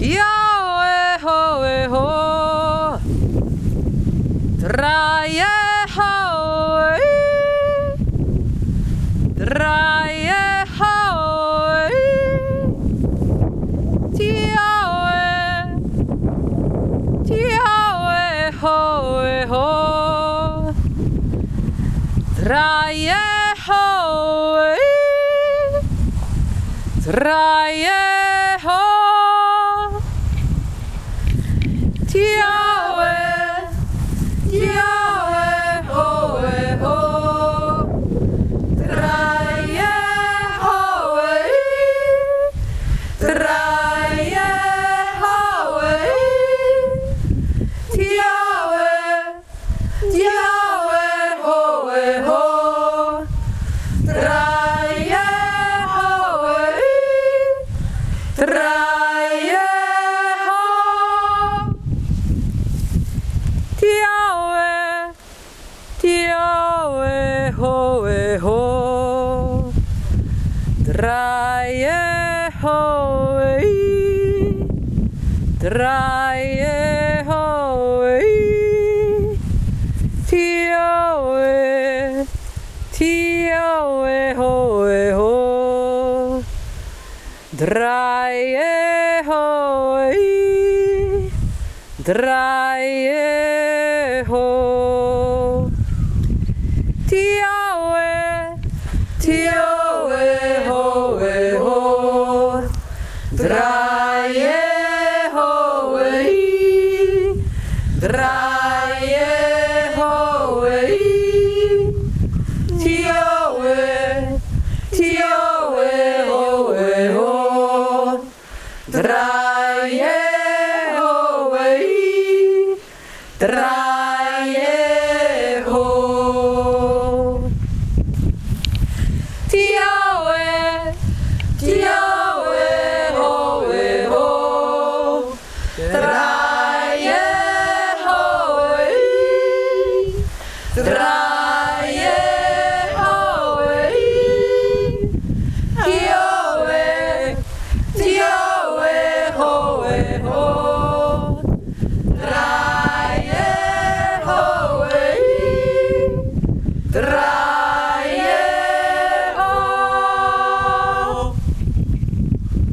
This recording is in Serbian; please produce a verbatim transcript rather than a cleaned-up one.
Yahweh, Hoeh, Ho, Draye, Hoeh, Draye, Hoeh, Yahweh, Yahweh, Hoeh, Ho, Draye, Hoeh, Draye, Ho. Yahweh, Yahweh, Hoeh, Ho, Draye, Hoeh, Draye, Hoeh, Yahweh, Yahweh, Hoeh, Ho, Draye, Hoeh, Draye. Yahweh, Yahweh, Hoeh, Ho, Draye, Hoeh, Draye, Hoeh, Yahweh, Yahweh, Hoeh, Ho, Draye, Hoeh, Draye, Ho, Yahweh, Yahweh, Hoeh, Ho, Draye, Hoeh, Draye, Hoeh, Yahweh, Yahweh, Hoeh, Ho, Draye.